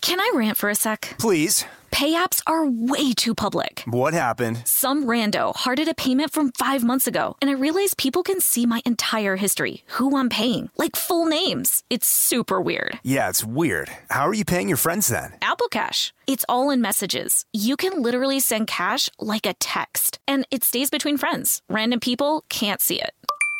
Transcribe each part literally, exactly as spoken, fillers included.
Can I rant for a sec? Please. Pay apps are way too public. What happened? Some rando hearted a payment from five months ago, and I realized people can see my entire history, who I'm paying, like full names. It's super weird. Yeah, it's weird. How are you paying your friends then? Apple Cash. It's all in messages. You can literally send cash like a text, and it stays between friends. Random people can't see it.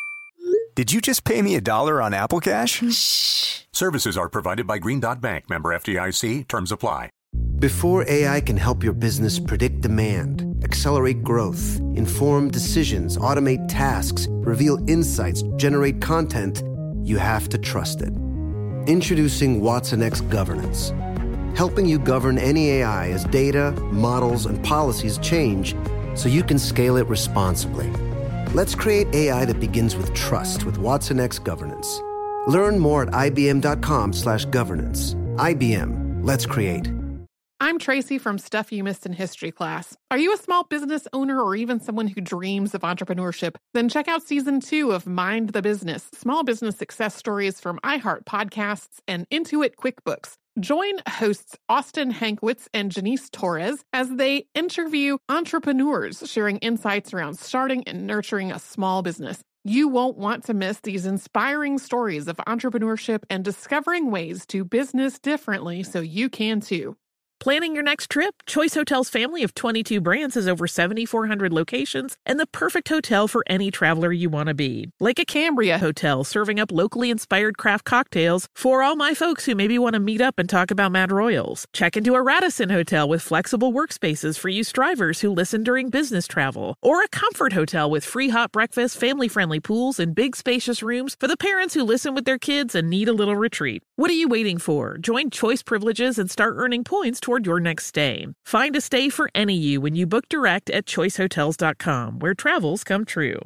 Did you just pay me a dollar on Apple Cash? Shh. Services are provided by Green Dot Bank. Member F D I C. Terms apply. Before A I can help your business predict demand, accelerate growth, inform decisions, automate tasks, reveal insights, generate content, you have to trust it. Introducing Watson X Governance, helping you govern any A I as data, models, and policies change so you can scale it responsibly. Let's create A I that begins with trust with Watson X Governance. Learn more at ibm.com slash governance. I B M. Let's create. I'm Tracy from Stuff You Missed in History class. Are you a small business owner or even someone who dreams of entrepreneurship? Then check out season two of Mind the Business, small business success stories from iHeart Podcasts and Intuit QuickBooks. Join hosts Austin Hankwitz and Janice Torres as they interview entrepreneurs sharing insights around starting and nurturing a small business. You won't want to miss these inspiring stories of entrepreneurship and discovering ways to business differently so you can too. Planning your next trip? Choice Hotels' family of twenty-two brands has over seven thousand four hundred locations and the perfect hotel for any traveler you want to be. Like a Cambria Hotel, serving up locally inspired craft cocktails for all my folks who maybe want to meet up and talk about Mad Royals. Check into a Radisson Hotel with flexible workspaces for you strivers who listen during business travel. Or a Comfort Hotel with free hot breakfast, family-friendly pools, and big spacious rooms for the parents who listen with their kids and need a little retreat. What are you waiting for? Join Choice Privileges and start earning points toward your next stay. Find a stay for any you when you book direct at choice hotels dot com, where travels come true.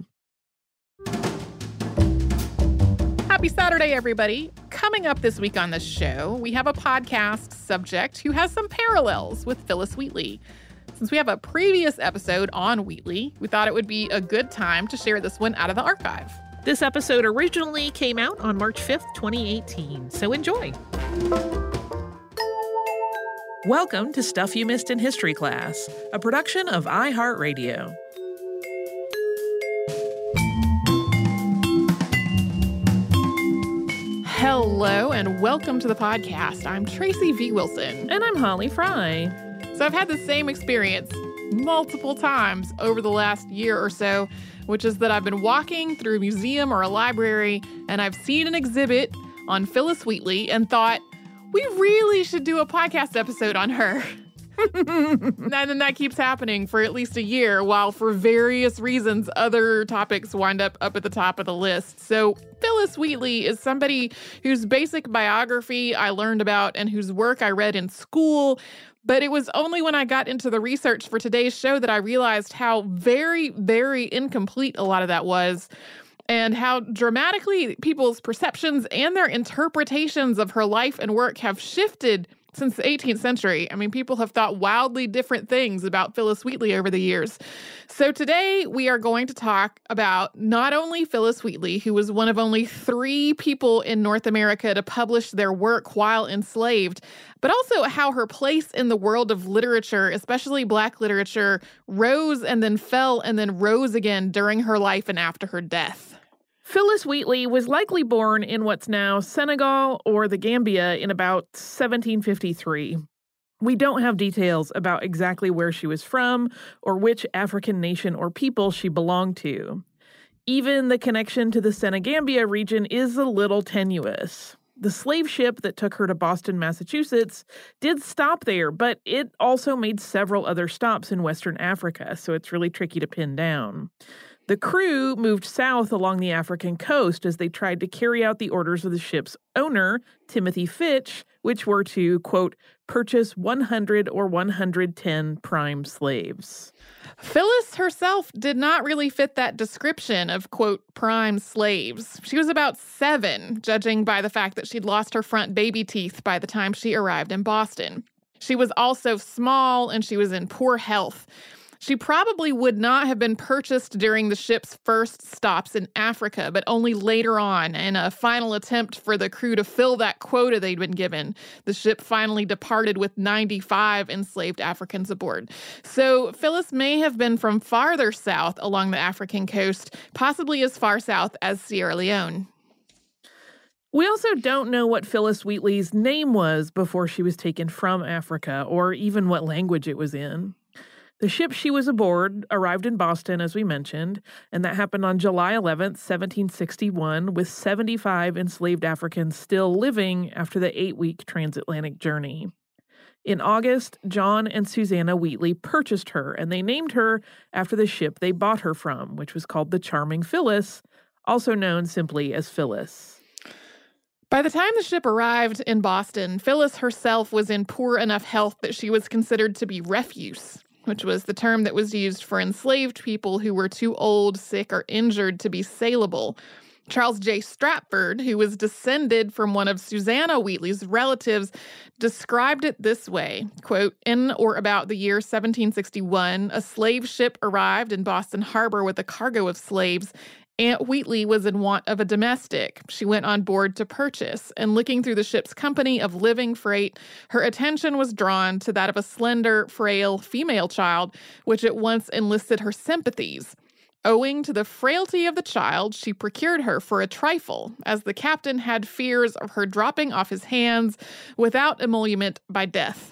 Happy Saturday, everybody. Coming up this week on the show, we have a podcast subject who has some parallels with Phyllis Wheatley. Since we have a previous episode on Wheatley, we thought it would be a good time to share this one out of the archive. This episode originally came out on March fifth, twenty eighteen, so enjoy. Welcome to Stuff You Missed in History Class, a production of iHeartRadio. Hello and welcome to the podcast. I'm Tracy V. Wilson. And I'm Holly Fry. So I've had the same experience multiple times over the last year or so, which is that I've been walking through a museum or a library and I've seen an exhibit on Phyllis Wheatley and thought, we really should do a podcast episode on her. And then that keeps happening for at least a year, while for various reasons, other topics wind up up at the top of the list. So Phyllis Wheatley is somebody whose basic biography I learned about and whose work I read in school. But it was only when I got into the research for today's show that I realized how very, very incomplete a lot of that was, and how dramatically people's perceptions and their interpretations of her life and work have shifted since the eighteenth century. I mean, people have thought wildly different things about Phyllis Wheatley over the years. So today we are going to talk about not only Phyllis Wheatley, who was one of only three people in North America to publish their work while enslaved, but also how her place in the world of literature, especially Black literature, rose and then fell and then rose again during her life and after her death. Phyllis Wheatley was likely born in what's now Senegal or the Gambia in about seventeen fifty-three. We don't have details about exactly where she was from or which African nation or people she belonged to. Even the connection to the Senegambia region is a little tenuous. The slave ship that took her to Boston, Massachusetts, did stop there, but it also made several other stops in Western Africa, so it's really tricky to pin down. The crew moved south along the African coast as they tried to carry out the orders of the ship's owner, Timothy Fitch, which were to, quote, purchase one hundred or one hundred ten prime slaves. Phyllis herself did not really fit that description of, quote, prime slaves. She was about seven, judging by the fact that she'd lost her front baby teeth by the time she arrived in Boston. She was also small and she was in poor health. She probably would not have been purchased during the ship's first stops in Africa, but only later on, in a final attempt for the crew to fill that quota they'd been given. The ship finally departed with ninety-five enslaved Africans aboard. So Phyllis may have been from farther south along the African coast, possibly as far south as Sierra Leone. We also don't know what Phyllis Wheatley's name was before she was taken from Africa, or even what language it was in. The ship she was aboard arrived in Boston, as we mentioned, and that happened on July eleventh, seventeen sixty-one, with seventy-five enslaved Africans still living after the eight-week transatlantic journey. In August, John and Susanna Wheatley purchased her, and they named her after the ship they bought her from, which was called the Charming Phyllis, also known simply as Phyllis. By the time the ship arrived in Boston, Phyllis herself was in poor enough health that she was considered to be refuse, which was the term that was used for enslaved people who were too old, sick, or injured to be saleable. Charles J. Stratford, who was descended from one of Susanna Wheatley's relatives, described it this way, quote, "In or about the year seventeen sixty-one, a slave ship arrived in Boston Harbor with a cargo of slaves. Aunt Wheatley was in want of a domestic. She went on board to purchase, and looking through the ship's company of living freight, her attention was drawn to that of a slender, frail female child, which at once enlisted her sympathies. Owing to the frailty of the child, she procured her for a trifle, as the captain had fears of her dropping off his hands without emolument by death."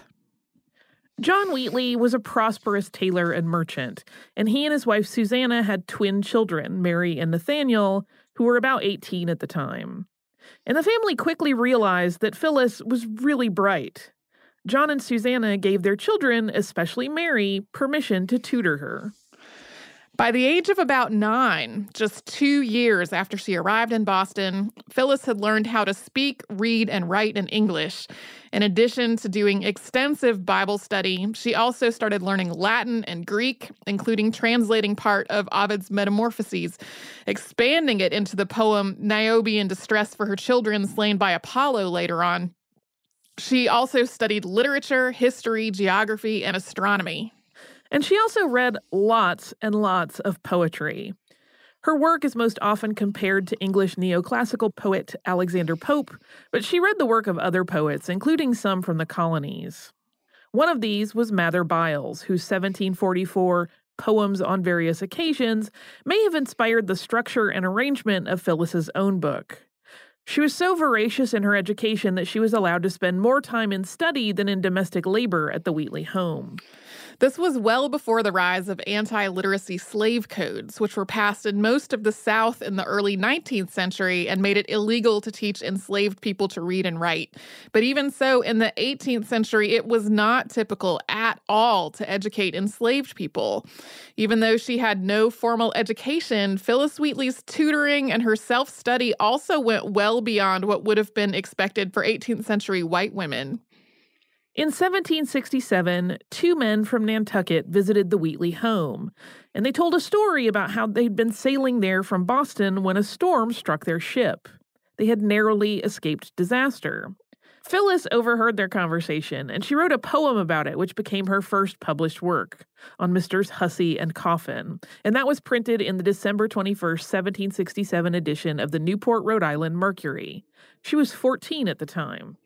John Wheatley was a prosperous tailor and merchant, and he and his wife Susanna had twin children, Mary and Nathaniel, who were about eighteen at the time. And the family quickly realized that Phyllis was really bright. John and Susanna gave their children, especially Mary, permission to tutor her. By the age of about nine, just two years after she arrived in Boston, Phyllis had learned how to speak, read, and write in English. In addition to doing extensive Bible study, she also started learning Latin and Greek, including translating part of Ovid's Metamorphoses, expanding it into the poem Niobe in Distress for her children slain by Apollo later on. She also studied literature, history, geography, and astronomy. And she also read lots and lots of poetry. Her work is most often compared to English neoclassical poet Alexander Pope, but she read the work of other poets, including some from the colonies. One of these was Mather Byles, whose seventeen forty-four Poems on Various Occasions may have inspired the structure and arrangement of Phyllis's own book. She was so voracious in her education that she was allowed to spend more time in study than in domestic labor at the Wheatley home. This was well before the rise of anti-literacy slave codes, which were passed in most of the South in the early nineteenth century and made it illegal to teach enslaved people to read and write. But even so, in the eighteenth century, it was not typical at all to educate enslaved people. Even though she had no formal education, Phyllis Wheatley's tutoring and her self-study also went well beyond what would have been expected for eighteenth century white women. In seventeen sixty-seven, two men from Nantucket visited the Wheatley home, and they told a story about how they'd been sailing there from Boston when a storm struck their ship. They had narrowly escaped disaster. Phyllis overheard their conversation, and she wrote a poem about it, which became her first published work, on Misters Hussey and Coffin, and that was printed in the December twenty-first, seventeen sixty-seven edition of the Newport, Rhode Island Mercury. She was fourteen at the time.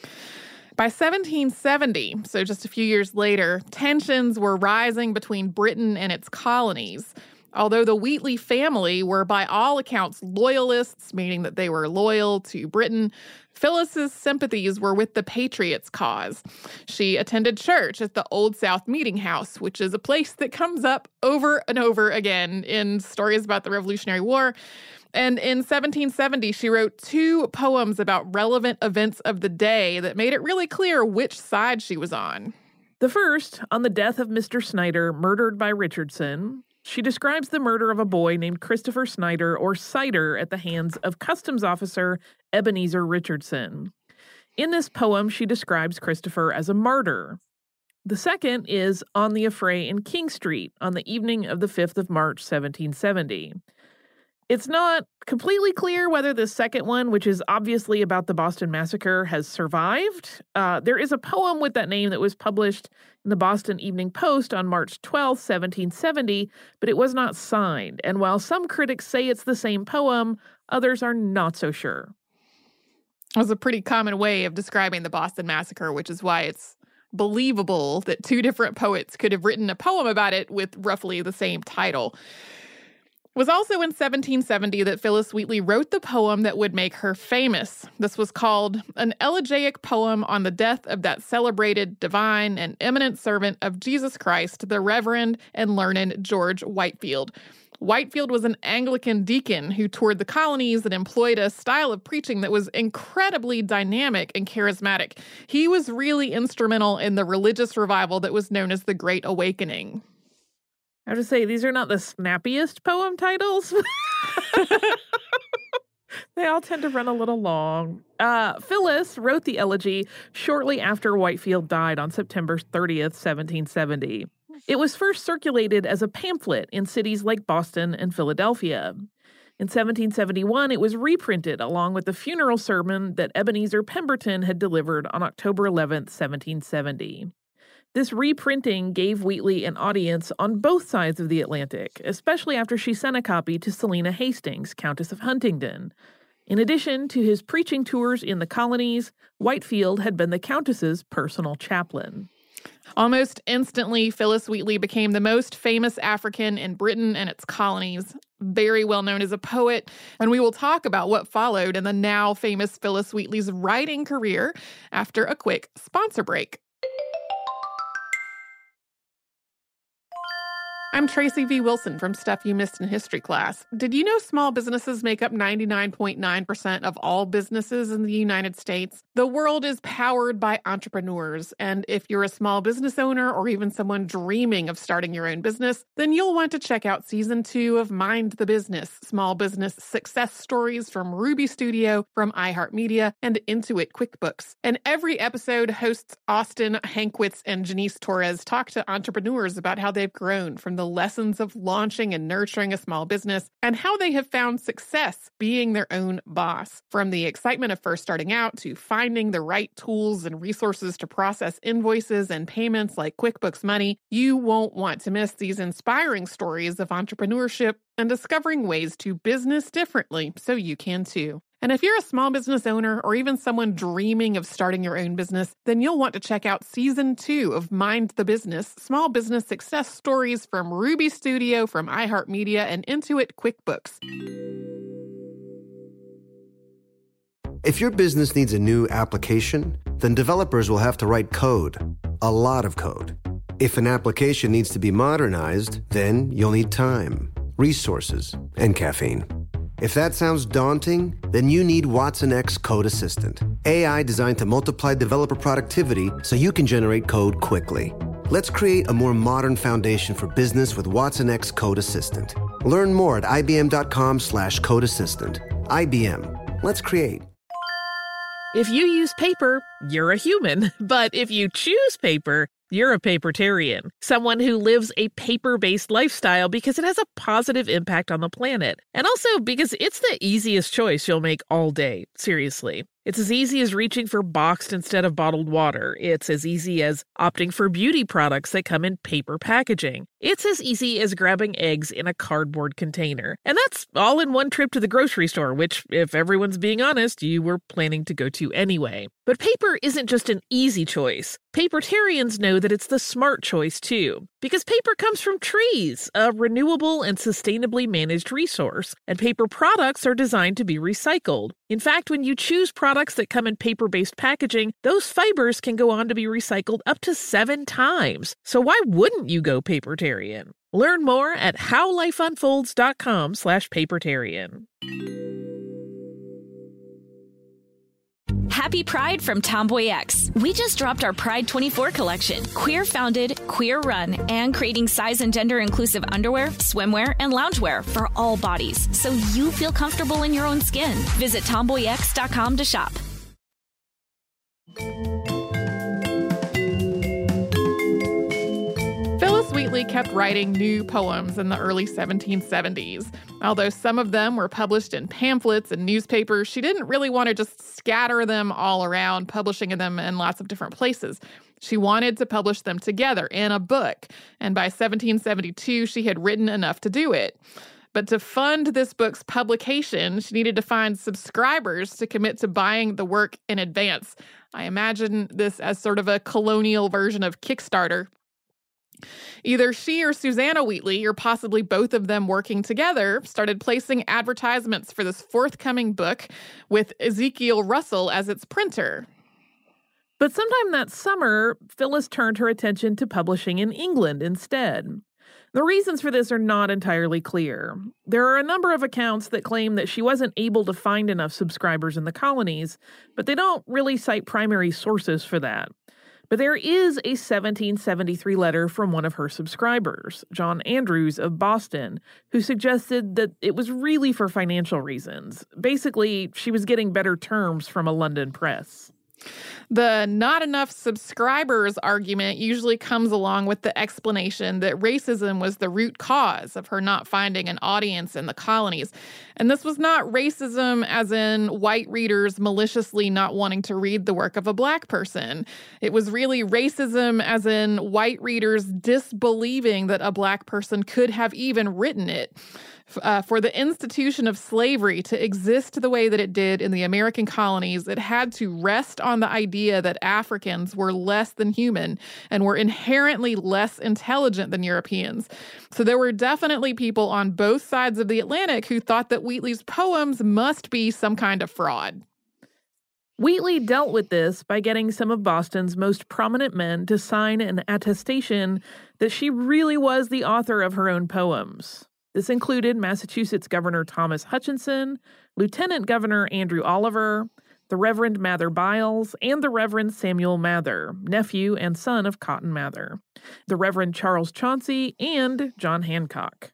By seventeen seventy, so just a few years later, tensions were rising between Britain and its colonies. Although the Wheatley family were by all accounts loyalists, meaning that they were loyal to Britain, Phyllis's sympathies were with the Patriots' cause. She attended church at the Old South Meeting House, which is a place that comes up over and over again in stories about the Revolutionary War. And in seventeen seventy, she wrote two poems about relevant events of the day that made it really clear which side she was on. The first, on the death of Mister Snyder, murdered by Richardson. She describes the murder of a boy named Christopher Snyder, or Cider, at the hands of Customs Officer Ebenezer Richardson. In this poem, she describes Christopher as a martyr. The second is On the Affray in King Street, on the evening of the fifth of March, seventeen seventy. It's not completely clear whether the second one, which is obviously about the Boston Massacre, has survived. Uh, there is a poem with that name that was published in the Boston Evening Post on March twelfth, seventeen seventy, but it was not signed. And while some critics say it's the same poem, others are not so sure. It was a pretty common way of describing the Boston Massacre, which is why it's believable that two different poets could have written a poem about it with roughly the same title. It was also in seventeen seventy that Phillis Wheatley wrote the poem that would make her famous. This was called An Elegiac Poem on the Death of That Celebrated, Divine, and Eminent Servant of Jesus Christ, the Reverend and Learned George Whitefield. Whitefield was an Anglican deacon who toured the colonies and employed a style of preaching that was incredibly dynamic and charismatic. He was really instrumental in the religious revival that was known as the Great Awakening. I have to say, these are not the snappiest poem titles. They all tend to run a little long. Uh, Phillis wrote the elegy shortly after Whitefield died on September thirtieth, seventeen seventy. It was first circulated as a pamphlet in cities like Boston and Philadelphia. In seventeen seventy-one, it was reprinted along with the funeral sermon that Ebenezer Pemberton had delivered on October eleventh, seventeen seventy. This reprinting gave Wheatley an audience on both sides of the Atlantic, especially after she sent a copy to Selina Hastings, Countess of Huntingdon. In addition to his preaching tours in the colonies, Whitefield had been the Countess's personal chaplain. Almost instantly, Phillis Wheatley became the most famous African in Britain and its colonies, very well known as a poet, and we will talk about what followed in the now famous Phillis Wheatley's writing career after a quick sponsor break. I'm Tracy V. Wilson from Stuff You Missed in History Class. Did you know small businesses make up ninety-nine point nine percent of all businesses in the United States? The world is powered by entrepreneurs, and if you're a small business owner or even someone dreaming of starting your own business, then you'll want to check out Season two of Mind the Business, Small Business Success Stories from Ruby Studio, from iHeartMedia, and Intuit QuickBooks. And every episode, hosts Austin Hankwitz and Janice Torres talk to entrepreneurs about how they've grown from the lessons of launching and nurturing a small business and how they have found success being their own boss. From the excitement of first starting out to finding the right tools and resources to process invoices and payments like QuickBooks Money, you won't want to miss these inspiring stories of entrepreneurship and discovering ways to business differently so you can too. And if you're a small business owner or even someone dreaming of starting your own business, then you'll want to check out Season two of Mind the Business, Small Business Success Stories from Ruby Studio, from iHeartMedia, and Intuit QuickBooks. If your business needs a new application, then developers will have to write code, a lot of code. If an application needs to be modernized, then you'll need time, resources, and caffeine. If that sounds daunting, then you need watsonx Code Assistant, A I designed to multiply developer productivity so you can generate code quickly. Let's create a more modern foundation for business with watsonx Code Assistant. Learn more at ibm.com slash code assistant. I B M. Let's create. If you use paper, you're a human. But if you choose paper, you're a papertarian, someone who lives a paper-based lifestyle because it has a positive impact on the planet. And also because it's the easiest choice you'll make all day, seriously. It's as easy as reaching for boxed instead of bottled water. It's as easy as opting for beauty products that come in paper packaging. It's as easy as grabbing eggs in a cardboard container. And that's all in one trip to the grocery store, which, if everyone's being honest, you were planning to go to anyway. But paper isn't just an easy choice. Papertarians know that it's the smart choice, too. Because paper comes from trees, a renewable and sustainably managed resource, and paper products are designed to be recycled. In fact, when you choose products that come in paper-based packaging, those fibers can go on to be recycled up to seven times. So why wouldn't you go papertarian? Learn more at howlifeunfolds.com slash papertarian. Happy Pride from Tomboy X. We just dropped our Pride twenty-four collection. Queer founded, queer run, and creating size and gender inclusive underwear, swimwear, and loungewear for all bodies, so you feel comfortable in your own skin. Visit tomboy x dot com to shop. Phillis Wheatley kept writing new poems in the early seventeen seventies. Although some of them were published in pamphlets and newspapers, she didn't really want to just scatter them all around, publishing them in lots of different places. She wanted to publish them together in a book, and by seventeen seventy-two, she had written enough to do it. But to fund this book's publication, she needed to find subscribers to commit to buying the work in advance. I imagine this as sort of a colonial version of Kickstarter. Either she or Susanna Wheatley, or possibly both of them working together, started placing advertisements for this forthcoming book with Ezekiel Russell as its printer. But sometime that summer, Phyllis turned her attention to publishing in England instead. The reasons for this are not entirely clear. There are a number of accounts that claim that she wasn't able to find enough subscribers in the colonies, but they don't really cite primary sources for that. But there is a seventeen seventy-three letter from one of her subscribers, John Andrews of Boston, who suggested that it was really for financial reasons. Basically, she was getting better terms from a London press. The not enough subscribers argument usually comes along with the explanation that racism was the root cause of her not finding an audience in the colonies. And this was not racism as in white readers maliciously not wanting to read the work of a black person. It was really racism as in white readers disbelieving that a black person could have even written it. Uh, for the institution of slavery to exist the way that it did in the American colonies, it had to rest on the idea that Africans were less than human and were inherently less intelligent than Europeans. So there were definitely people on both sides of the Atlantic who thought that Wheatley's poems must be some kind of fraud. Wheatley dealt with this by getting some of Boston's most prominent men to sign an attestation that she really was the author of her own poems. This included Massachusetts Governor Thomas Hutchinson, Lieutenant Governor Andrew Oliver, the Reverend Mather Byles, and the Reverend Samuel Mather, nephew and son of Cotton Mather, the Reverend Charles Chauncey, and John Hancock.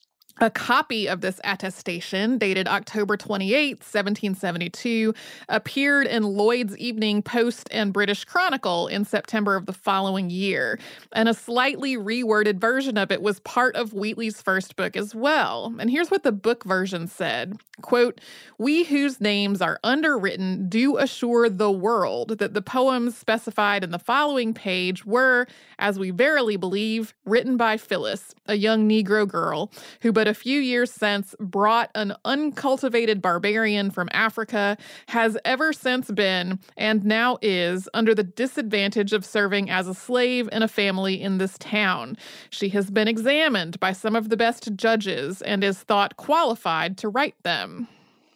A copy of this attestation, dated October twenty-eighth, seventeen seventy-two, appeared in Lloyd's Evening Post and British Chronicle in September of the following year, and a slightly reworded version of it was part of Wheatley's first book as well. And here's what the book version said, quote, "We whose names are underwritten do assure the world that the poems specified in the following page were, as we verily believe, written by Phyllis, a young Negro girl, who but a few years since brought an uncultivated barbarian from Africa, has ever since been, and now is, under the disadvantage of serving as a slave in a family in this town. She has been examined by some of the best judges and is thought qualified to write them."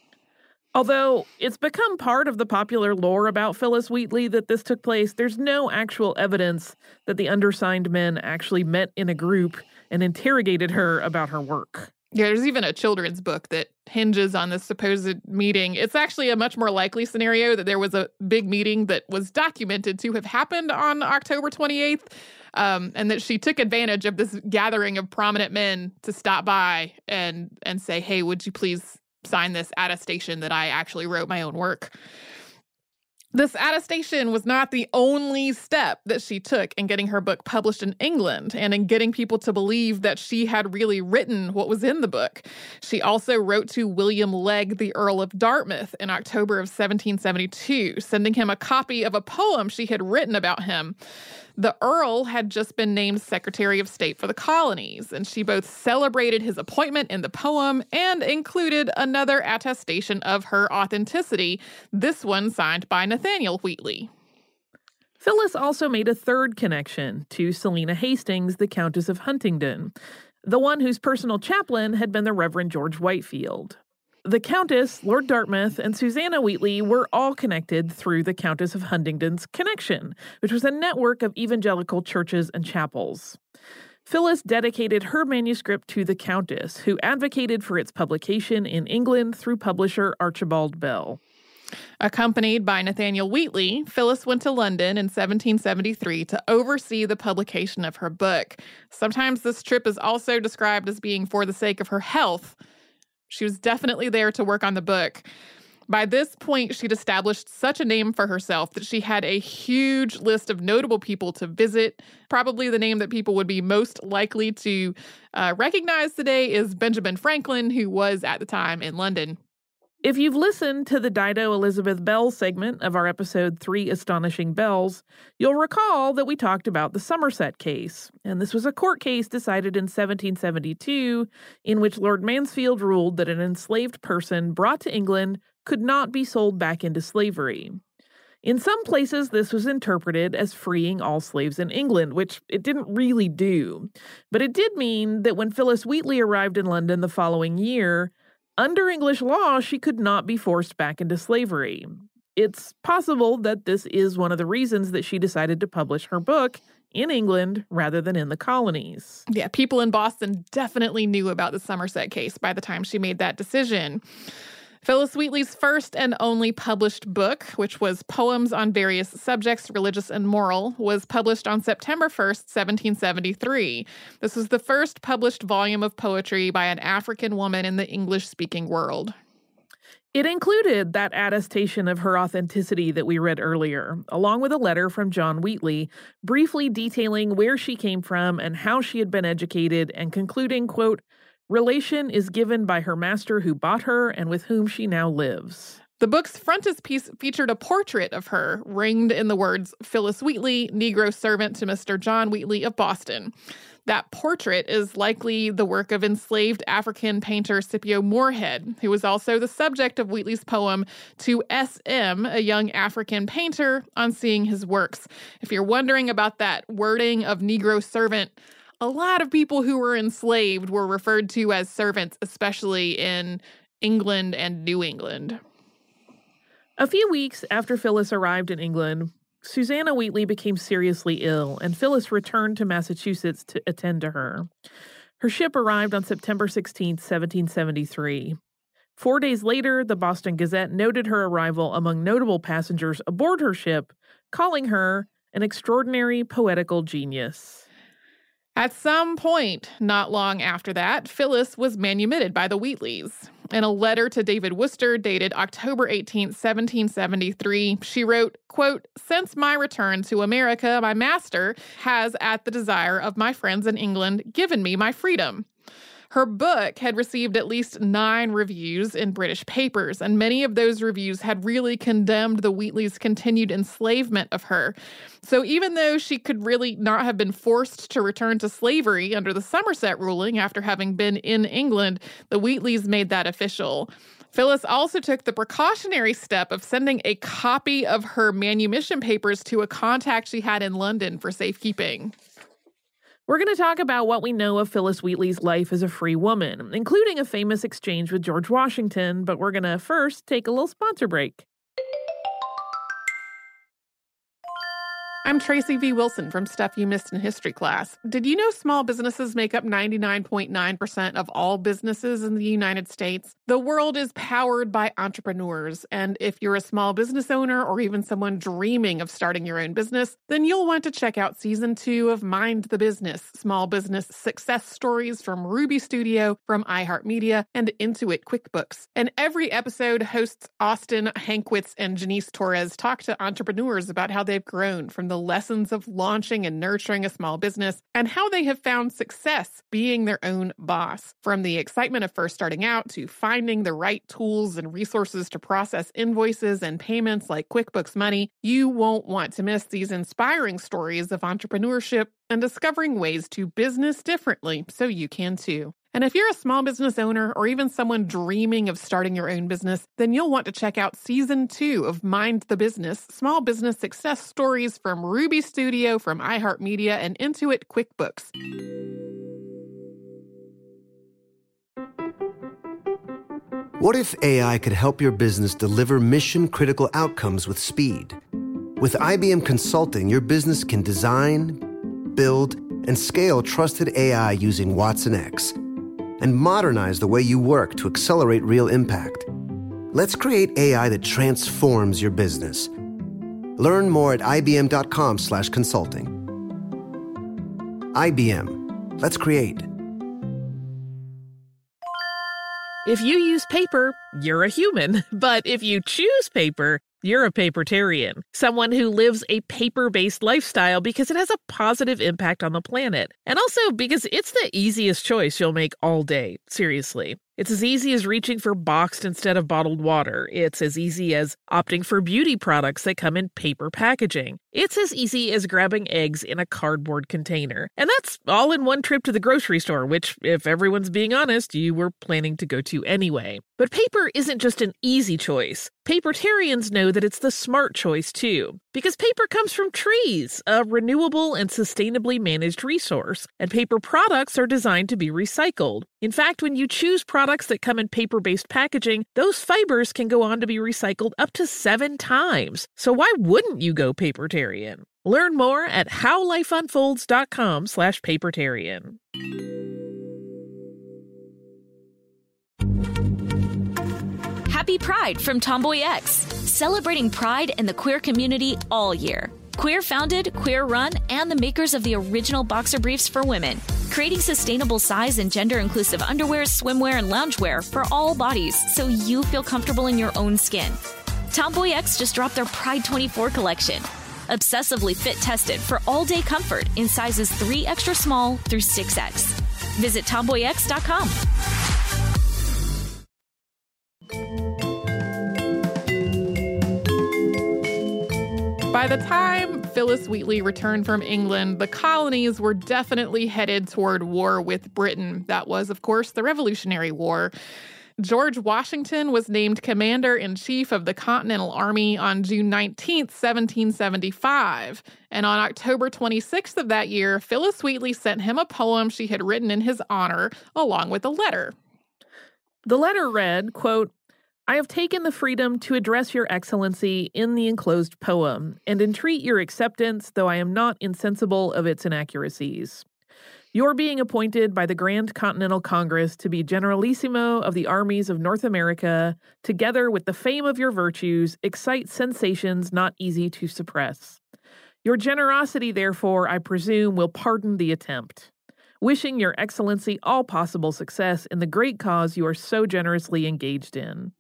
Although it's become part of the popular lore about Phyllis Wheatley that this took place, there's no actual evidence that the undersigned men actually met in a group and interrogated her about her work. Yeah, there's even a children's book that hinges on this supposed meeting. It's actually a much more likely scenario that there was a big meeting that was documented to have happened on October twenty-eighth, um, and that she took advantage of this gathering of prominent men to stop by and and say, hey, would you please sign this attestation that I actually wrote my own work. This attestation was not the only step that she took in getting her book published in England and in getting people to believe that she had really written what was in the book. She also wrote to William Legge, the Earl of Dartmouth, in October of seventeen seventy-two, sending him a copy of a poem she had written about him. The Earl had just been named Secretary of State for the colonies, and she both celebrated his appointment in the poem and included another attestation of her authenticity, this one signed by Nathaniel Wheatley. Phyllis also made a third connection to Selina Hastings, the Countess of Huntingdon, the one whose personal chaplain had been the Reverend George Whitefield. The Countess, Lord Dartmouth, and Susanna Wheatley were all connected through the Countess of Huntingdon's Connection, which was a network of evangelical churches and chapels. Phyllis dedicated her manuscript to the Countess, who advocated for its publication in England through publisher Archibald Bell. Accompanied by Nathaniel Wheatley, Phyllis went to London in seventeen seventy-three to oversee the publication of her book. Sometimes this trip is also described as being for the sake of her health. She was definitely there to work on the book. By this point, she'd established such a name for herself that she had a huge list of notable people to visit. Probably the name that people would be most likely to uh, recognize today is Benjamin Franklin, who was at the time in London. If you've listened to the Dido Elizabeth Bell segment of our episode Three Astonishing Bells, you'll recall that we talked about the Somerset case. And this was a court case decided in seventeen seventy-two in which Lord Mansfield ruled that an enslaved person brought to England could not be sold back into slavery. In some places, this was interpreted as freeing all slaves in England, which it didn't really do. But it did mean that when Phillis Wheatley arrived in London the following year, under English law, she could not be forced back into slavery. It's possible that this is one of the reasons that she decided to publish her book in England rather than in the colonies. Yeah, people in Boston definitely knew about the Somerset case by the time she made that decision. Phillis Wheatley's first and only published book, which was Poems on Various Subjects, Religious and Moral, was published on September first, seventeen seventy-three. This was the first published volume of poetry by an African woman in the English-speaking world. It included that attestation of her authenticity that we read earlier, along with a letter from John Wheatley, briefly detailing where she came from and how she had been educated, and concluding, quote, "Relation is given by her master who bought her and with whom she now lives." The book's frontispiece featured a portrait of her, ringed in the words, "Phillis Wheatley, Negro servant to Mister John Wheatley of Boston." That portrait is likely the work of enslaved African painter Scipio Moorhead, who was also the subject of Wheatley's poem to S M, a young African painter, on seeing his works. If you're wondering about that wording of Negro servant, a lot of people who were enslaved were referred to as servants, especially in England and New England. A few weeks after Phillis arrived in England, Susanna Wheatley became seriously ill, and Phillis returned to Massachusetts to attend to her. Her ship arrived on September sixteenth, seventeen seventy-three. Four days later, the Boston Gazette noted her arrival among notable passengers aboard her ship, calling her an extraordinary poetical genius. At some point, not long after that, Phillis was manumitted by the Wheatleys. In a letter to David Worcester dated October eighteenth, seventeen seventy-three, she wrote, quote, "Since my return to America, my master has, at the desire of my friends in England, given me my freedom." Her book had received at least nine reviews in British papers, and many of those reviews had really condemned the Wheatleys' continued enslavement of her. So even though she could really not have been forced to return to slavery under the Somerset ruling after having been in England, the Wheatleys made that official. Phillis also took the precautionary step of sending a copy of her manumission papers to a contact she had in London for safekeeping. We're going to talk about what we know of Phillis Wheatley's life as a free woman, including a famous exchange with George Washington, but we're going to first take a little sponsor break. I'm Tracy V. Wilson from Stuff You Missed in History Class. Did you know small businesses make up ninety-nine point nine percent of all businesses in the United States? The world is powered by entrepreneurs, and if you're a small business owner or even someone dreaming of starting your own business, then you'll want to check out Season two of Mind the Business, Small Business Success Stories from Ruby Studio, from iHeartMedia, and Intuit QuickBooks. And every episode, hosts Austin Hankwitz and Janice Torres talk to entrepreneurs about how they've grown from the lessons of launching and nurturing a small business and how they have found success being their own boss. From the excitement of first starting out to finding the right tools and resources to process invoices and payments like QuickBooks Money, you won't want to miss these inspiring stories of entrepreneurship and discovering ways to business differently so you can too. And if you're a small business owner or even someone dreaming of starting your own business, then you'll want to check out Season two of Mind the Business, Small Business Success Stories from Ruby Studio, from iHeartMedia, and Intuit QuickBooks. What if A I could help your business deliver mission-critical outcomes with speed? With I B M Consulting, your business can design, build, and scale trusted A I using Watson X, and modernize the way you work to accelerate real impact. Let's create A I that transforms your business. Learn more at ibm.com slash consulting. I B M. Let's create. If you use paper, you're a human. But if you choose paper, you're a papertarian, someone who lives a paper-based lifestyle because it has a positive impact on the planet. And also because it's the easiest choice you'll make all day, seriously. It's as easy as reaching for boxed instead of bottled water. It's as easy as opting for beauty products that come in paper packaging. It's as easy as grabbing eggs in a cardboard container. And that's all in one trip to the grocery store, which, if everyone's being honest, you were planning to go to anyway. But paper isn't just an easy choice. Papertarians know that it's the smart choice, too. Because paper comes from trees, a renewable and sustainably managed resource. And paper products are designed to be recycled. In fact, when you choose products that come in paper-based packaging, those fibers can go on to be recycled up to seven times. So why wouldn't you go papertarian? Learn more at howlifeunfolds.com slash papertarian. Happy Pride from Tomboy X, celebrating pride and the queer community all year. Queer founded, queer run, and the makers of the original boxer briefs for women, creating sustainable size and gender inclusive underwear, swimwear, and loungewear for all bodies so you feel comfortable in your own skin. Tomboy X just dropped their Pride twenty-four collection, obsessively fit tested for all day comfort in sizes three extra small through six X. Visit tomboy x dot com. By the time Phillis Wheatley returned from England, the colonies were definitely headed toward war with Britain. That was, of course, the Revolutionary War. George Washington was named Commander-in-Chief of the Continental Army on June nineteenth, seventeen seventy-five. And on October twenty-sixth of that year, Phillis Wheatley sent him a poem she had written in his honor, along with a letter. The letter read, quote, I have taken the freedom to address your excellency in the enclosed poem, and entreat your acceptance, though I am not insensible of its inaccuracies. Your being appointed by the Grand Continental Congress to be Generalissimo of the armies of North America, together with the fame of your virtues, excites sensations not easy to suppress. Your generosity, therefore, I presume, will pardon the attempt. Wishing your excellency all possible success in the great cause you are so generously engaged in.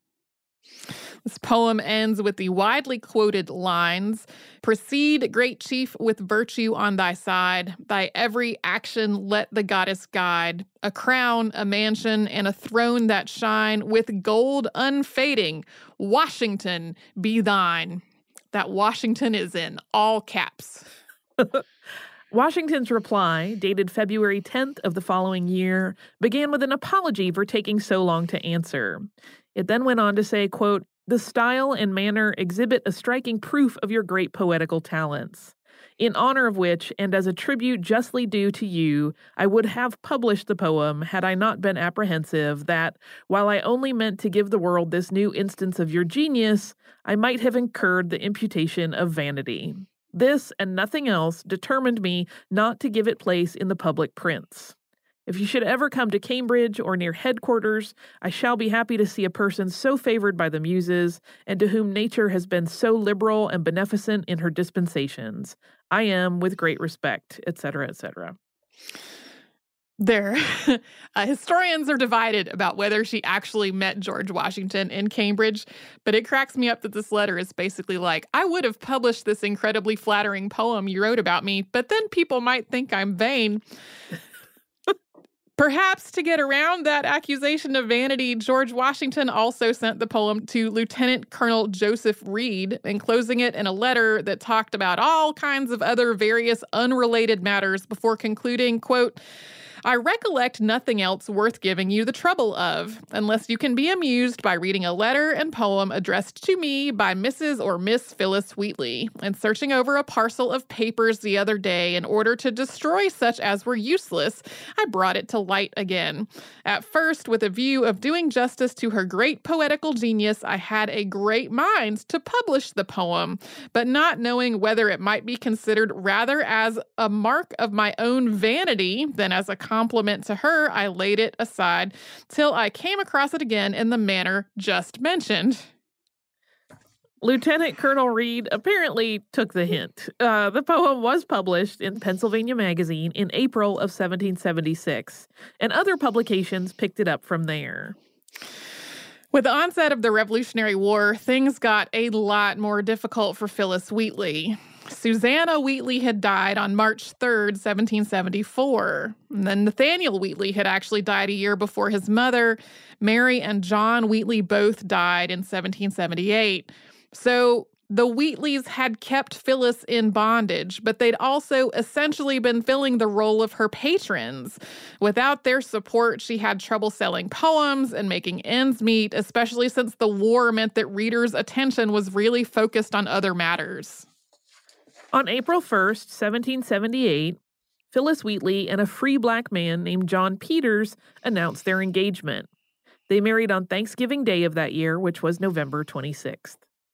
This poem ends with the widely quoted lines, Proceed, great chief, with virtue on thy side. Thy every action let the goddess guide. A crown, a mansion, and a throne that shine with gold unfading. Washington be thine. That Washington is in all caps. Washington's reply, dated February tenth of the following year, began with an apology for taking so long to answer. It then went on to say, quote, the style and manner exhibit a striking proof of your great poetical talents, in honor of which, and as a tribute justly due to you, I would have published the poem had I not been apprehensive that, while I only meant to give the world this new instance of your genius, I might have incurred the imputation of vanity. This, and nothing else, determined me not to give it place in the public prints. If you should ever come to Cambridge or near headquarters, I shall be happy to see a person so favored by the Muses, and to whom nature has been so liberal and beneficent in her dispensations. I am, with great respect, et cetera, et cetera. There, uh, historians are divided about whether she actually met George Washington in Cambridge, but it cracks me up that this letter is basically like, I would have published this incredibly flattering poem you wrote about me, but then people might think I'm vain. Perhaps to get around that accusation of vanity, George Washington also sent the poem to Lieutenant Colonel Joseph Reed, enclosing it in a letter that talked about all kinds of other various unrelated matters before concluding, quote, I recollect nothing else worth giving you the trouble of, unless you can be amused by reading a letter and poem addressed to me by Missus or Miss Phillis Wheatley, and searching over a parcel of papers the other day in order to destroy such as were useless, I brought it to light again. At first, with a view of doing justice to her great poetical genius, I had a great mind to publish the poem, but not knowing whether it might be considered rather as a mark of my own vanity than as a compliment to her, I laid it aside till I came across it again in the manner just mentioned. Lieutenant Colonel Reed apparently took the hint. Uh, the poem was published in Pennsylvania Magazine in April of seventeen seventy-six, and other publications picked it up from there. With the onset of the Revolutionary War, things got a lot more difficult for Phillis Wheatley. Susanna Wheatley had died on March third, seventeen seventy-four. And then Nathaniel Wheatley had actually died a year before his mother. Mary and John Wheatley both died in seventeen seventy-eight. So the Wheatleys had kept Phillis in bondage, but they'd also essentially been filling the role of her patrons. Without their support, she had trouble selling poems and making ends meet, especially since the war meant that readers' attention was really focused on other matters. On April first, seventeen seventy-eight, Phillis Wheatley and a free black man named John Peters announced their engagement. They married on Thanksgiving Day of that year, which was November twenty-sixth.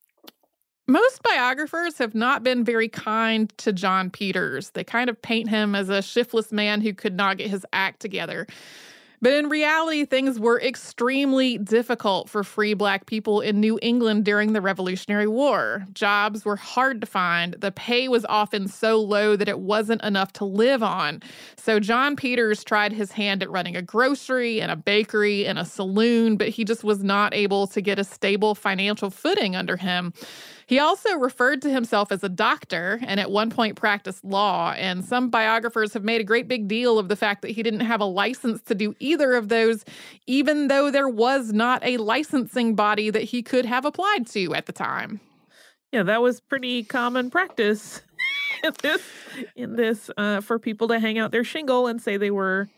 Most biographers have not been very kind to John Peters. They kind of paint him as a shiftless man who could not get his act together. But in reality, things were extremely difficult for free black people in New England during the Revolutionary War. Jobs were hard to find. The pay was often so low that it wasn't enough to live on. So John Peters tried his hand at running a grocery and a bakery and a saloon, but he just was not able to get a stable financial footing under him. He also referred to himself as a doctor and at one point practiced law, and some biographers have made a great big deal of the fact that he didn't have a license to do either of those, even though there was not a licensing body that he could have applied to at the time. Yeah, that was pretty common practice in this, in this uh, for people to hang out their shingle and say they were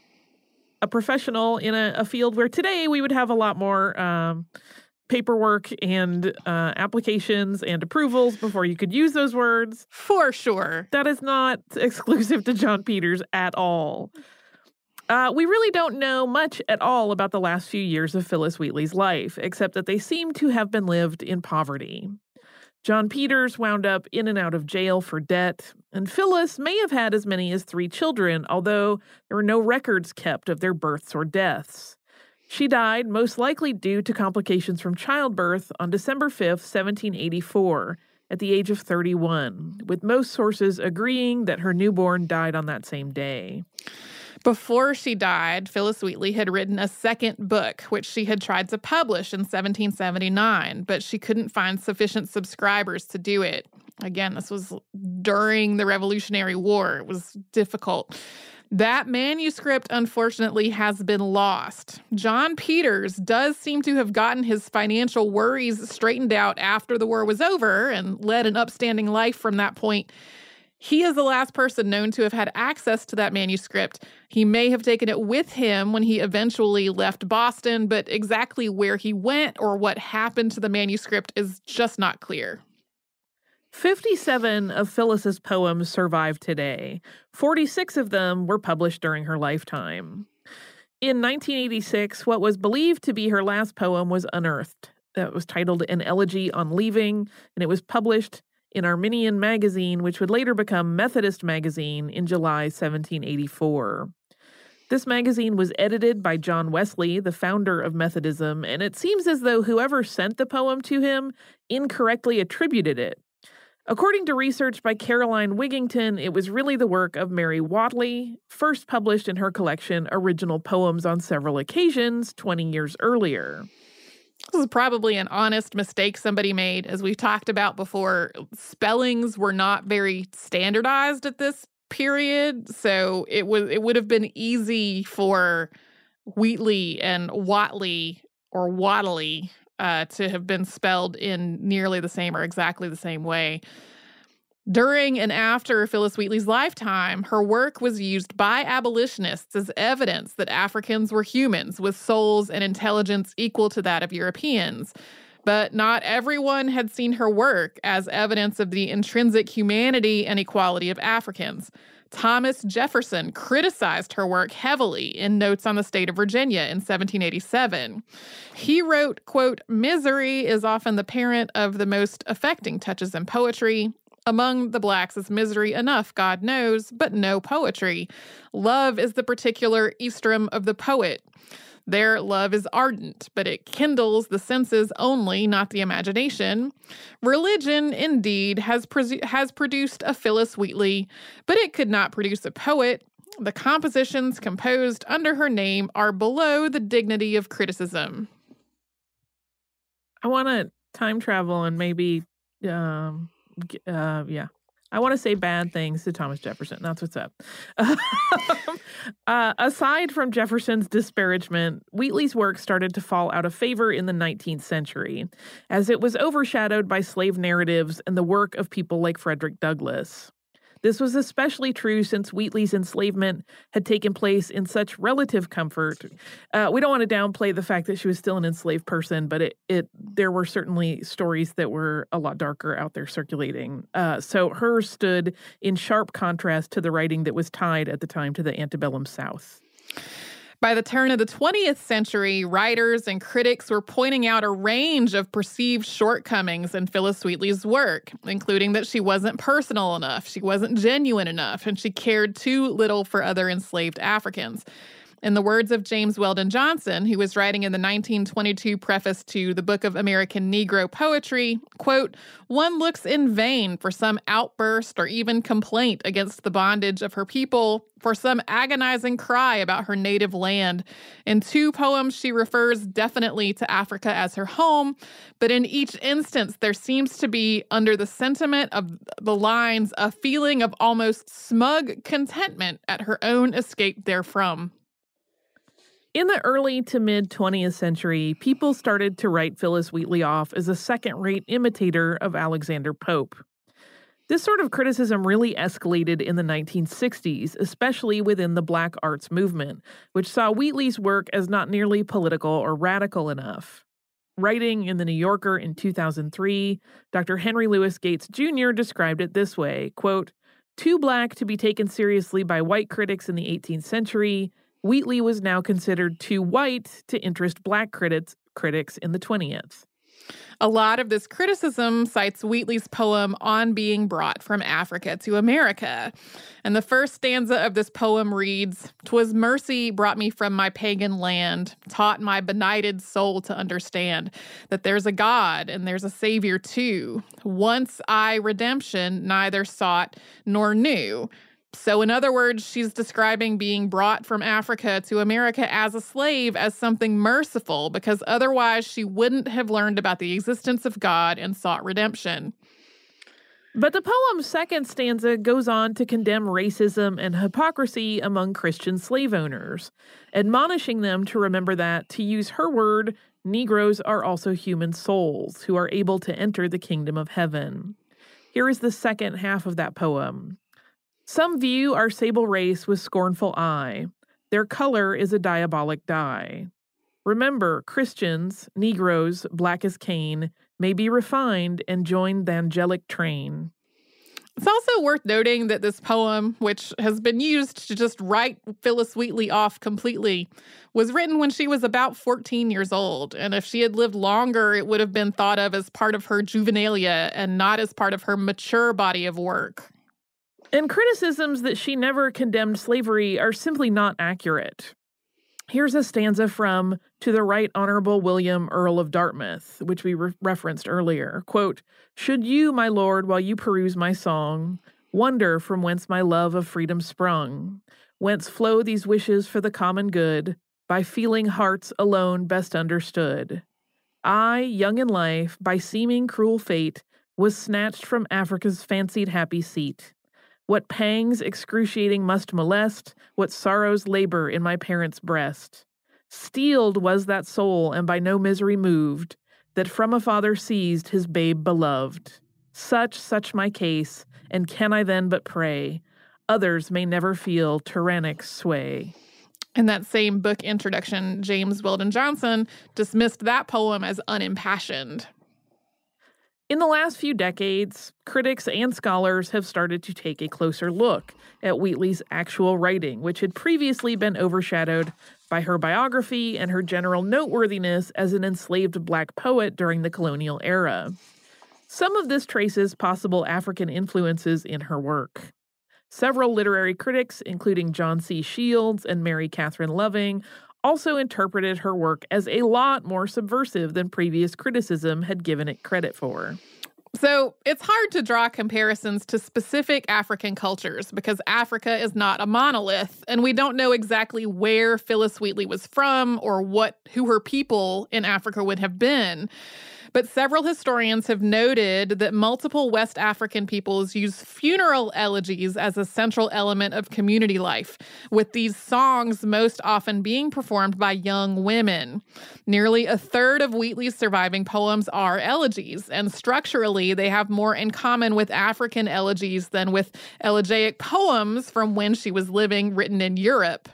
a professional in a, a field where today we would have a lot more um, paperwork and uh, applications and approvals before you could use those words. For sure. That is not exclusive to John Peters at all. Uh, we really don't know much at all about the last few years of Phillis Wheatley's life, except that they seem to have been lived in poverty. John Peters wound up in and out of jail for debt, and Phillis may have had as many as three children, although there were no records kept of their births or deaths. She died most likely due to complications from childbirth on December fifth, seventeen eighty-four, at the age of thirty-one, with most sources agreeing that her newborn died on that same day. Before she died, Phillis Wheatley had written a second book, which she had tried to publish in seventeen seventy-nine, but she couldn't find sufficient subscribers to do it. Again, this was during the Revolutionary War. It was difficult. That manuscript, unfortunately, has been lost. John Peters does seem to have gotten his financial worries straightened out after the war was over and led an upstanding life from that point. He is the last person known to have had access to that manuscript. He may have taken it with him when he eventually left Boston, but exactly where he went or what happened to the manuscript is just not clear. fifty-seven of Phillis's poems survive today. forty-six of them were published during her lifetime. In nineteen eighty-six, what was believed to be her last poem was unearthed. That was titled An Elegy on Leaving, and it was published in Arminian Magazine, which would later become Methodist Magazine, in July seventeen eighty-four. This magazine was edited by John Wesley, the founder of Methodism, and it seems as though whoever sent the poem to him incorrectly attributed it. According to research by Caroline Wigington, it was really the work of Mary Whatley, first published in her collection Original Poems on several occasions twenty years earlier. This is probably an honest mistake somebody made. As we've talked about before, spellings were not very standardized at this period, so it was it would have been easy for Wheatley and Whatley or Whatley uh, to have been spelled in nearly the same or exactly the same way. During and after Phillis Wheatley's lifetime, her work was used by abolitionists as evidence that Africans were humans with souls and intelligence equal to that of Europeans. But not everyone had seen her work as evidence of the intrinsic humanity and equality of Africans. Thomas Jefferson criticized her work heavily in Notes on the State of Virginia in seventeen eighty-seven. He wrote, quote, "Misery is often the parent of the most affecting touches in poetry. Among the blacks is misery enough, God knows, but no poetry. Love is the particular estrum of the poet. Their love is ardent, but it kindles the senses only, not the imagination. Religion, indeed, has, presu- has produced a Phillis Wheatley, but it could not produce a poet. The compositions composed under her name are below the dignity of criticism." I want to time travel and maybe, um, uh, yeah. I want to say bad things to Thomas Jefferson. That's what's up. uh, aside from Jefferson's disparagement, Wheatley's work started to fall out of favor in the nineteenth century, as it was overshadowed by slave narratives and the work of people like Frederick Douglass. This was especially true since Wheatley's enslavement had taken place in such relative comfort. Uh, we don't want to downplay the fact that she was still an enslaved person, but it, it there were certainly stories that were a lot darker out there circulating. Uh, so hers stood in sharp contrast to the writing that was tied at the time to the antebellum South. By the turn of the twentieth century, writers and critics were pointing out a range of perceived shortcomings in Phillis Wheatley's work, including that she wasn't personal enough, she wasn't genuine enough, and she cared too little for other enslaved Africans. In the words of James Weldon Johnson, who was writing in the nineteen twenty-two preface to the Book of American Negro Poetry, quote, "One looks in vain for some outburst or even complaint against the bondage of her people, for some agonizing cry about her native land. In two poems, she refers definitely to Africa as her home, but in each instance, there seems to be, under the sentiment of the lines, a feeling of almost smug contentment at her own escape therefrom." In the early to mid-twentieth century, people started to write Phillis Wheatley off as a second-rate imitator of Alexander Pope. This sort of criticism really escalated in the nineteen sixties, especially within the Black arts movement, which saw Wheatley's work as not nearly political or radical enough. Writing in The New Yorker in two thousand three, Doctor Henry Louis Gates Junior described it this way, quote, "Too black to be taken seriously by white critics in the eighteenth century, Wheatley was now considered too white to interest black critics critics in the twentieth. A lot of this criticism cites Wheatley's poem On Being Brought from Africa to America. And the first stanza of this poem reads, "'Twas mercy brought me from my pagan land, taught my benighted soul to understand that there's a God and there's a Savior too. Once I redemption neither sought nor knew." So in other words, she's describing being brought from Africa to America as a slave as something merciful, because otherwise she wouldn't have learned about the existence of God and sought redemption. But the poem's second stanza goes on to condemn racism and hypocrisy among Christian slave owners, admonishing them to remember that, to use her word, Negroes are also human souls who are able to enter the kingdom of heaven. Here is the second half of that poem. "Some view our sable race with scornful eye. Their color is a diabolic dye. Remember, Christians, Negroes, black as Cain, may be refined and join the angelic train." It's also worth noting that this poem, which has been used to just write Phillis Wheatley off completely, was written when she was about fourteen years old. And if she had lived longer, it would have been thought of as part of her juvenilia and not as part of her mature body of work. And criticisms that she never condemned slavery are simply not accurate. Here's a stanza from To the Right Honorable William, Earl of Dartmouth, which we re- referenced earlier. Quote, "Should you, my lord, while you peruse my song, wonder from whence my love of freedom sprung, whence flow these wishes for the common good, by feeling hearts alone best understood. I, young in life, by seeming cruel fate, was snatched from Africa's fancied happy seat. What pangs excruciating must molest, what sorrows labor in my parents' breast. Steeled was that soul, and by no misery moved, that from a father seized his babe beloved. Such, such my case, and can I then but pray, others may never feel tyrannic sway." In that same book introduction, James Weldon Johnson dismissed that poem as unimpassioned. In the last few decades, critics and scholars have started to take a closer look at Wheatley's actual writing, which had previously been overshadowed by her biography and her general noteworthiness as an enslaved black poet during the colonial era. Some of this traces possible African influences in her work. Several literary critics, including John C. Shields and Mary Catherine Loving, also interpreted her work as a lot more subversive than previous criticism had given it credit for. So it's hard to draw comparisons to specific African cultures because Africa is not a monolith, and we don't know exactly where Phillis Wheatley was from or what who her people in Africa would have been. But several historians have noted that multiple West African peoples use funeral elegies as a central element of community life, with these songs most often being performed by young women. Nearly a third of Wheatley's surviving poems are elegies, and structurally they have more in common with African elegies than with elegiac poems from when she was living, written in Europe.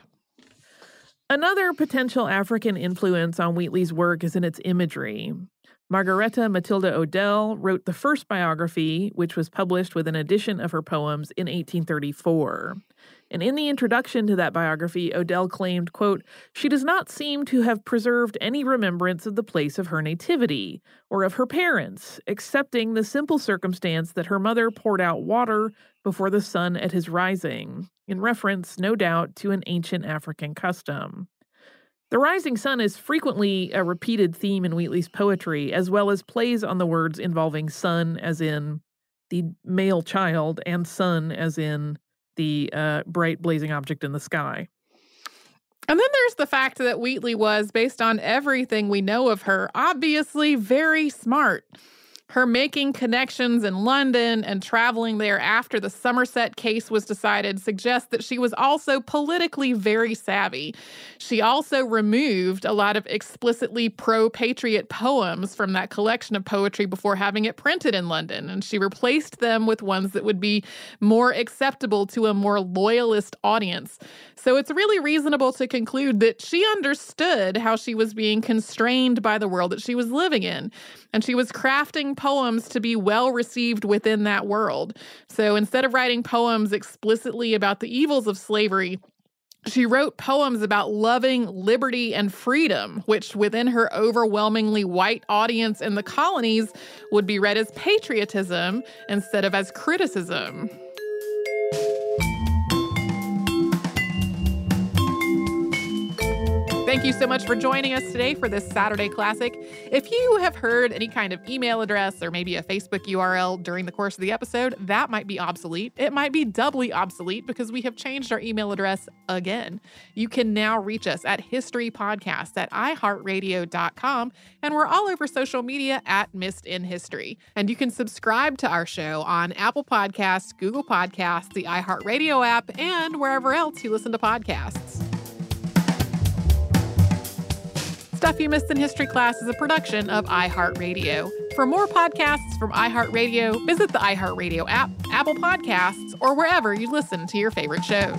Another potential African influence on Wheatley's work is in its imagery. Margareta Matilda Odell wrote the first biography, which was published with an edition of her poems in eighteen thirty-four. And in the introduction to that biography, Odell claimed, quote, "She does not seem to have preserved any remembrance of the place of her nativity or of her parents, excepting the simple circumstance that her mother poured out water before the sun at his rising," in reference, no doubt, to an ancient African custom. The rising sun is frequently a repeated theme in Wheatley's poetry, as well as plays on the words involving sun as in the male child and sun as in the uh, bright blazing object in the sky. And then there's the fact that Wheatley was, based on everything we know of her, obviously very smart. Her making connections in London and traveling there after the Somerset case was decided suggests that she was also politically very savvy. She also removed a lot of explicitly pro-patriot poems from that collection of poetry before having it printed in London, and she replaced them with ones that would be more acceptable to a more loyalist audience. So it's really reasonable to conclude that she understood how she was being constrained by the world that she was living in, and she was crafting poems to be well received within that world. So instead of writing poems explicitly about the evils of slavery, she wrote poems about loving liberty and freedom, which within her overwhelmingly white audience in the colonies would be read as patriotism instead of as criticism. Thank you so much for joining us today for this Saturday Classic. If you have heard any kind of email address or maybe a Facebook U R L during the course of the episode, that might be obsolete. It might be doubly obsolete because we have changed our email address again. You can now reach us at historypodcast at i heart radio dot com, and we're all over social media at Missed in History. And you can subscribe to our show on Apple Podcasts, Google Podcasts, the iHeartRadio app, and wherever else you listen to podcasts. Stuff You Missed in History Class is a production of iHeartRadio. For more podcasts from iHeartRadio, visit the iHeartRadio app, Apple Podcasts, or wherever you listen to your favorite shows.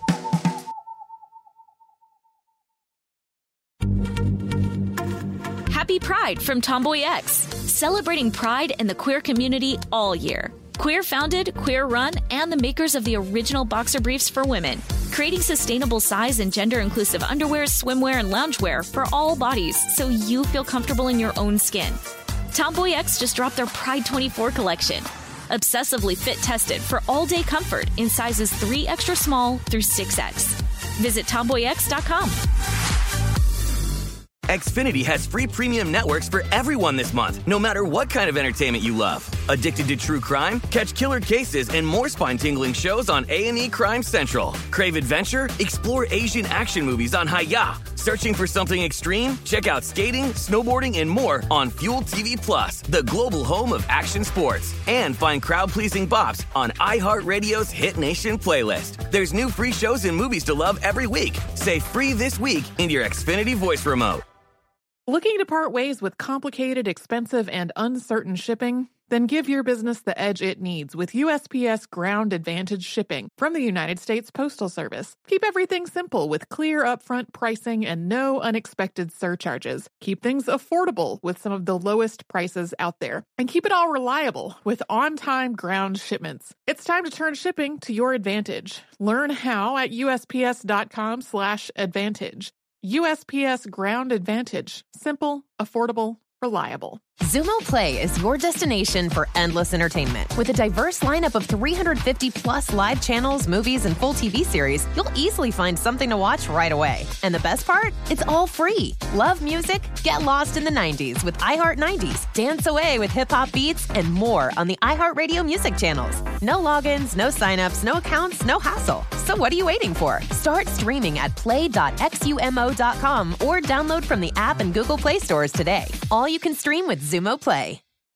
Happy Pride from Tomboy X, celebrating pride in the queer community all year. Queer founded, queer run, and the makers of the original boxer briefs for women, creating sustainable size and gender inclusive underwear, swimwear, and loungewear for all bodies so you feel comfortable in your own skin. Tomboy X just dropped their Pride twenty-four collection. Obsessively fit tested for all day comfort in sizes three extra small through six X. Visit tomboy x dot com. Xfinity has free premium networks for everyone this month, no matter what kind of entertainment you love. Addicted to true crime? Catch killer cases and more spine-tingling shows on A and E Crime Central. Crave adventure? Explore Asian action movies on Hi-Ya. Searching for something extreme? Check out skating, snowboarding, and more on Fuel T V Plus, the global home of action sports. And find crowd-pleasing bops on iHeartRadio's Hit Nation playlist. There's new free shows and movies to love every week. Say free this week in your Xfinity voice remote. Looking to part ways with complicated, expensive, and uncertain shipping? Then give your business the edge it needs with U S P S Ground Advantage shipping from the United States Postal Service. Keep everything simple with clear upfront pricing and no unexpected surcharges. Keep things affordable with some of the lowest prices out there. And keep it all reliable with on-time ground shipments. It's time to turn shipping to your advantage. Learn how at U S P S dot com slash advantage. U S P S Ground Advantage. Simple, affordable, reliable. Xumo Play is your destination for endless entertainment. With a diverse lineup of three hundred fifty plus live channels, movies, and full T V series, you'll easily find something to watch right away. And the best part? It's all free. Love music? Get lost in the nineties with iHeart nineties. Dance away with hip-hop beats and more on the iHeartRadio music channels. No logins, no signups, no accounts, no hassle. So what are you waiting for? Start streaming at play dot xumo dot com or download from the app and Google Play stores today. All you can stream with Xumo Play.